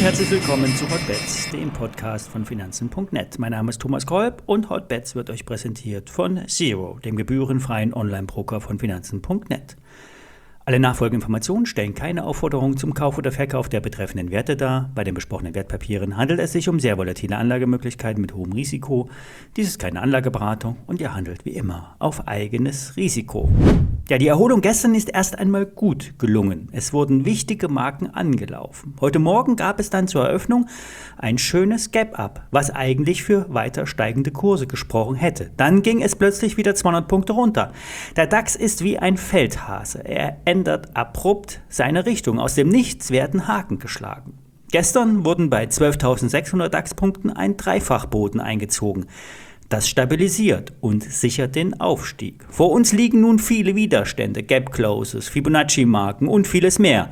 herzlich willkommen zu Hotbets, dem Podcast von Finanzen.net. Mein Name ist Thomas Kolb und Hotbets wird euch präsentiert von Zero, dem gebührenfreien Online-Broker von Finanzen.net. Alle nachfolgenden Informationen stellen keine Aufforderung zum Kauf oder Verkauf der betreffenden Werte dar. Bei den besprochenen Wertpapieren handelt es sich um sehr volatile Anlagemöglichkeiten mit hohem Risiko. Dies ist keine Anlageberatung und ihr handelt wie immer auf eigenes Risiko. Ja, die Erholung gestern ist erst einmal gut gelungen. Es wurden wichtige Marken angelaufen. Heute Morgen gab es dann zur Eröffnung ein schönes Gap-Up, was eigentlich für weiter steigende Kurse gesprochen hätte. Dann ging es plötzlich wieder 200 Punkte runter. Der DAX ist wie ein Feldhase. Er ändert abrupt seine Richtung. Aus dem Nichts werden Haken geschlagen. Gestern wurden bei 12.600 DAX-Punkten ein Dreifachboden eingezogen. Das stabilisiert und sichert den Aufstieg. Vor uns liegen nun viele Widerstände, Gap Closes, Fibonacci-Marken und vieles mehr.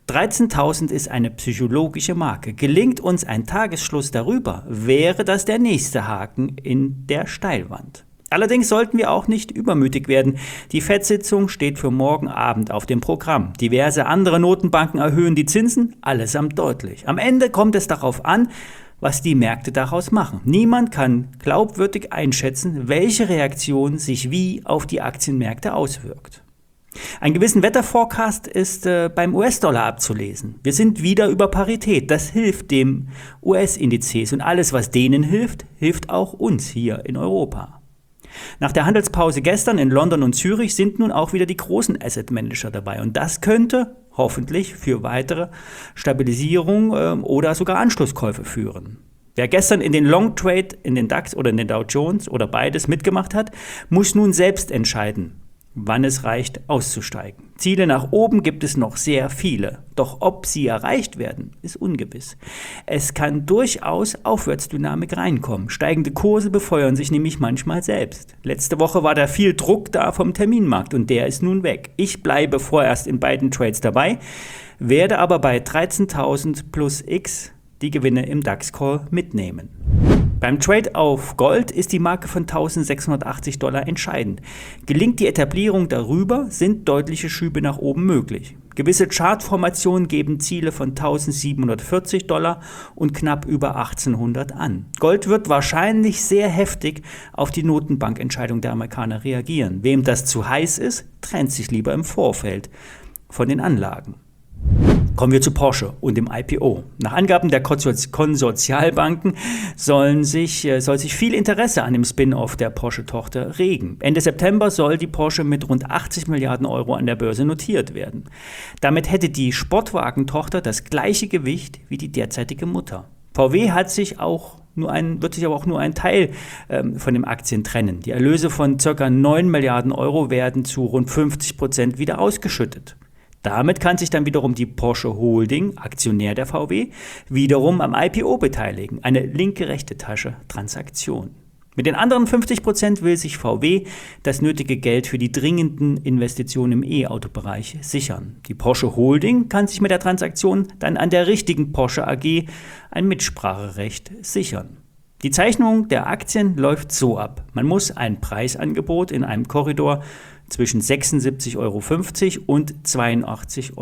13.000 ist eine psychologische Marke. Gelingt uns ein Tagesschluss darüber, wäre das der nächste Haken in der Steilwand. Allerdings sollten wir auch nicht übermütig werden. Die FED-Sitzung steht für morgen Abend auf dem Programm. Diverse andere Notenbanken erhöhen die Zinsen, allesamt deutlich. Am Ende kommt es darauf an, was die Märkte daraus machen. Niemand kann glaubwürdig einschätzen, welche Reaktion sich wie auf die Aktienmärkte auswirkt. Einen gewissen Wetterforecast ist beim US-Dollar abzulesen. Wir sind wieder über Parität. Das hilft dem US-Indizes und alles, was denen hilft, hilft auch uns hier in Europa. Nach der Handelspause gestern in London und Zürich sind nun auch wieder die großen Asset-Manager dabei und das könnte hoffentlich für weitere Stabilisierung oder sogar Anschlusskäufe führen. Wer gestern in den Long Trade in den DAX oder in den Dow Jones oder beides mitgemacht hat, muss nun selbst entscheiden, wann es reicht, auszusteigen. Ziele nach oben gibt es noch sehr viele, doch ob sie erreicht werden, ist ungewiss. Es kann durchaus Aufwärtsdynamik reinkommen. Steigende Kurse befeuern sich nämlich manchmal selbst. Letzte Woche war da viel Druck da vom Terminmarkt und der ist nun weg. Ich bleibe vorerst in beiden Trades dabei, werde aber bei 13.000 plus X die Gewinne im DAX-Call mitnehmen. Beim Trade auf Gold ist die Marke von $1.680 entscheidend. Gelingt die Etablierung darüber, sind deutliche Schübe nach oben möglich. Gewisse Chartformationen geben Ziele von $1.740 und knapp über 1.800 an. Gold wird wahrscheinlich sehr heftig auf die Notenbankentscheidung der Amerikaner reagieren. Wem das zu heiß ist, trennt sich lieber im Vorfeld von den Anlagen. Kommen wir zu Porsche und dem IPO. Nach Angaben der Konsortialbanken soll sich viel Interesse an dem Spin-off der Porsche-Tochter regen. Ende September soll die Porsche mit rund 80 Milliarden Euro an der Börse notiert werden. Damit hätte die Sportwagentochter das gleiche Gewicht wie die derzeitige Mutter. VW wird sich aber auch nur ein Teil von den Aktien trennen. Die Erlöse von ca. 9 Milliarden Euro werden zu rund 50% wieder ausgeschüttet. Damit kann sich dann wiederum die Porsche Holding, Aktionär der VW, wiederum am IPO beteiligen. Eine linke-rechte Tasche-Transaktion. Mit den anderen 50% will sich VW das nötige Geld für die dringenden Investitionen im E-Auto-Bereich sichern. Die Porsche Holding kann sich mit der Transaktion dann an der richtigen Porsche AG ein Mitspracherecht sichern. Die Zeichnung der Aktien läuft so ab. Man muss ein Preisangebot in einem Korridor zwischen 76,50 € und 82,50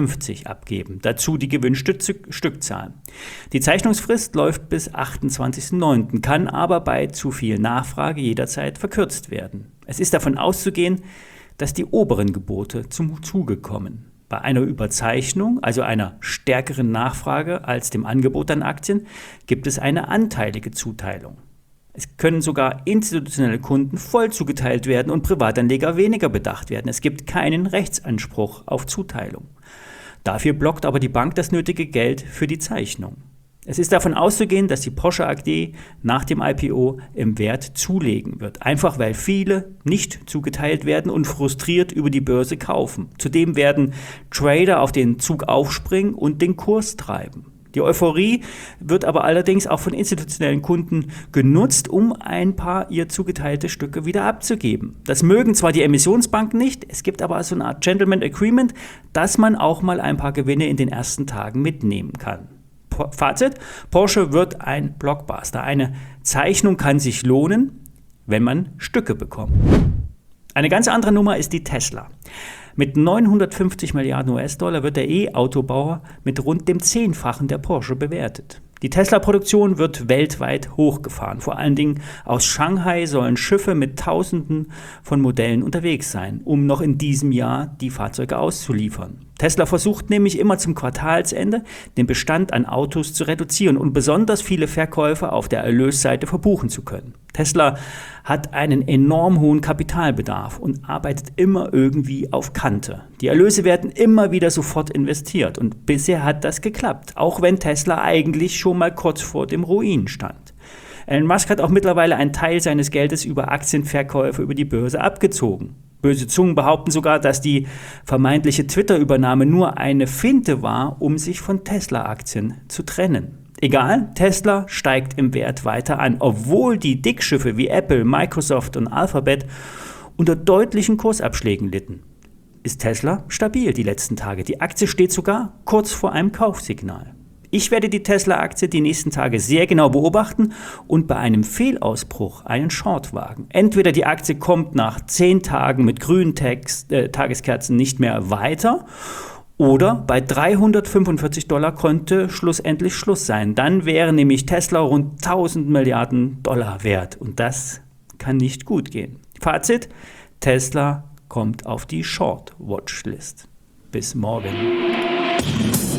€ abgeben. Dazu die gewünschte Stückzahl. Die Zeichnungsfrist läuft bis 28.09., kann aber bei zu viel Nachfrage jederzeit verkürzt werden. Es ist davon auszugehen, dass die oberen Gebote zum Zuge kommen. Bei einer Überzeichnung, also einer stärkeren Nachfrage als dem Angebot an Aktien, gibt es eine anteilige Zuteilung. Es können sogar institutionelle Kunden voll zugeteilt werden und Privatanleger weniger bedacht werden. Es gibt keinen Rechtsanspruch auf Zuteilung. Dafür blockt aber die Bank das nötige Geld für die Zeichnung. Es ist davon auszugehen, dass die Porsche AG nach dem IPO im Wert zulegen wird. Einfach weil viele nicht zugeteilt werden und frustriert über die Börse kaufen. Zudem werden Trader auf den Zug aufspringen und den Kurs treiben. Die Euphorie wird aber allerdings auch von institutionellen Kunden genutzt, um ein paar ihr zugeteilte Stücke wieder abzugeben. Das mögen zwar die Emissionsbanken nicht, es gibt aber so eine Art Gentleman Agreement, dass man auch mal ein paar Gewinne in den ersten Tagen mitnehmen kann. Fazit: Porsche wird ein Blockbuster. Eine Zeichnung kann sich lohnen, wenn man Stücke bekommt. Eine ganz andere Nummer ist die Tesla. Mit 950 Milliarden US-Dollar wird der E-Autobauer mit rund dem 10-fachen der Porsche bewertet. Die Tesla-Produktion wird weltweit hochgefahren. Vor allen Dingen aus Shanghai sollen Schiffe mit Tausenden von Modellen unterwegs sein, um noch in diesem Jahr die Fahrzeuge auszuliefern. Tesla versucht nämlich immer zum Quartalsende, den Bestand an Autos zu reduzieren und besonders viele Verkäufer auf der Erlösseite verbuchen zu können. Tesla hat einen enorm hohen Kapitalbedarf und arbeitet immer irgendwie auf Kante. Die Erlöse werden immer wieder sofort investiert und bisher hat das geklappt, auch wenn Tesla eigentlich schon mal kurz vor dem Ruin stand. Elon Musk hat auch mittlerweile einen Teil seines Geldes über Aktienverkäufe über die Börse abgezogen. Böse Zungen behaupten sogar, dass die vermeintliche Twitter-Übernahme nur eine Finte war, um sich von Tesla-Aktien zu trennen. Egal, Tesla steigt im Wert weiter an, obwohl die Dickschiffe wie Apple, Microsoft und Alphabet unter deutlichen Kursabschlägen litten. Ist Tesla stabil die letzten Tage. Die Aktie steht sogar kurz vor einem Kaufsignal. Ich werde die Tesla-Aktie die nächsten Tage sehr genau beobachten und bei einem Fehlausbruch einen Short wagen. Entweder die Aktie kommt nach 10 Tagen mit grünen Tageskerzen nicht mehr weiter oder bei $345 könnte schlussendlich Schluss sein. Dann wäre nämlich Tesla rund 1000 Milliarden Dollar wert und das kann nicht gut gehen. Fazit, Tesla kommt auf die Short-Watch-List. Bis morgen.